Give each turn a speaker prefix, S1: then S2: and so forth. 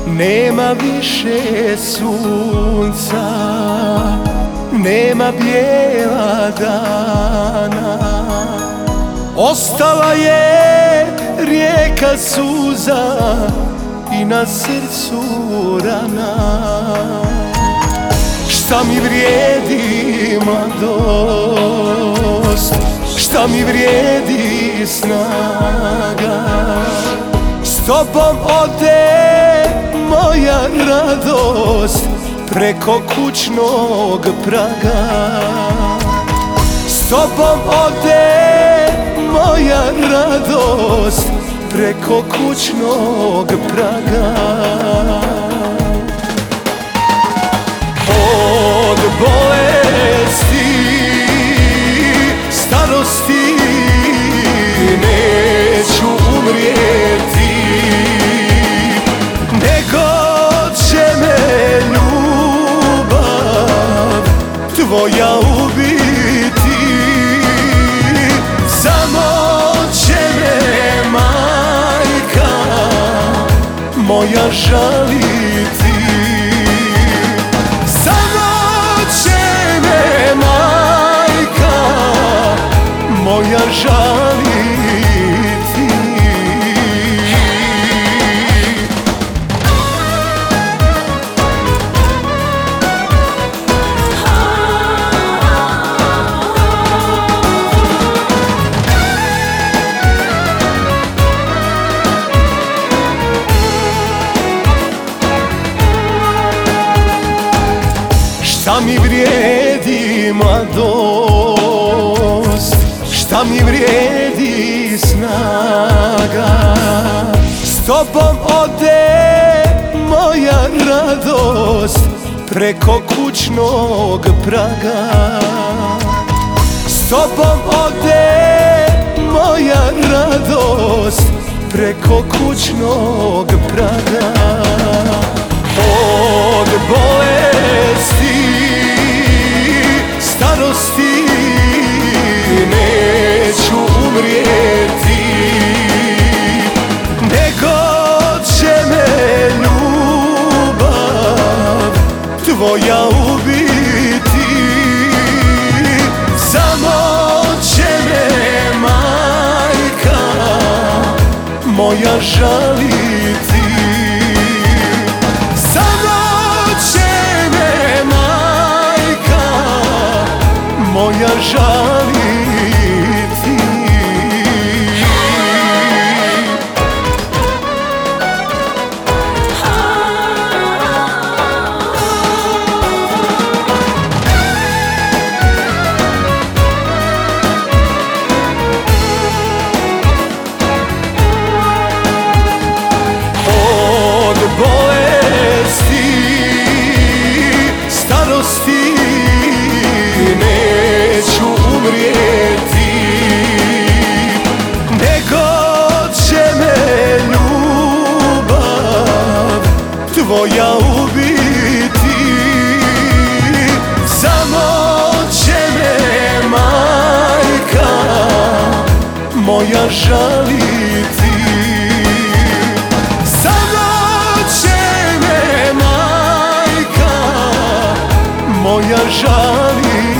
S1: Nema više sunca, nema bijela dana, ostala je rijeka suza i na srcu rana. Šta mi vrijedi mladost, šta mi vrijedi snaga, s tobom ode moja radost preko kućnog praga. S tobom ode moja radost preko kućnog praga. Od bolesti, starosti neću umrijeti, nego će me ljubav tvoja ubiti. Samo će me majka moja žaliti, samo će me majka moja žaliti. Šta mi vrijedi mladost, šta mi vrijedi snaga, s tobom ode moja radost preko kućnog praga. S tobom ode moja radost preko kućnog praga. Od bolesti, starosti neću umrijeti, nego će me ljubav tvoja ubiti. Samo će me majka moja žaliti, samo će me majka moja žaliti. Od bolesti, starosti neću umrijeti, nego će me ljubav tvoja ubiti. Samo će me majka moja žaliti, samo će me majka moja žaliti.